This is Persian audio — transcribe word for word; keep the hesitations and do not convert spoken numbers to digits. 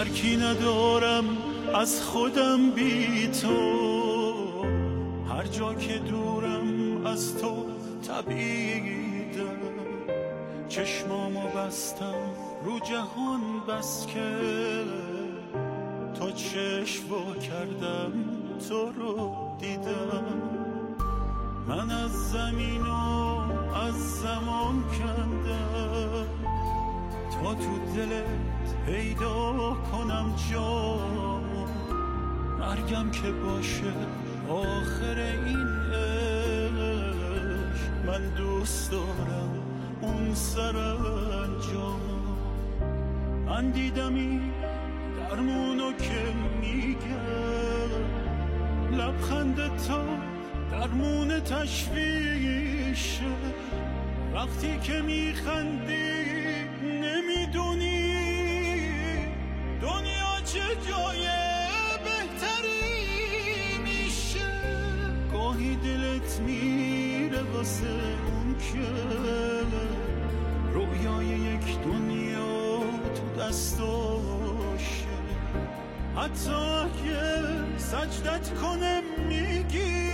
درکی ندارم از خودم بی تو، هر جا که دورم از تو تبیدم، چشمامو بستم رو جهان بس که تا چشم وا کردم تو رو دیدم. من از زمین و از زمان کندم تا تو دلت پیدا کنم جا، مرگم که باشه آخر این عشق، من دوست دارم اون سرانجام. من دیدم این درمونو که میگه، لبخند تا درمون تشویشه، وقتی که میخندی نمیدونی دنیا چه جای بهتری میشه. گاهی دلت میره واسه اون که رویای یک دنیا تو دستاشه، حتی اگه سجدت کنه میگی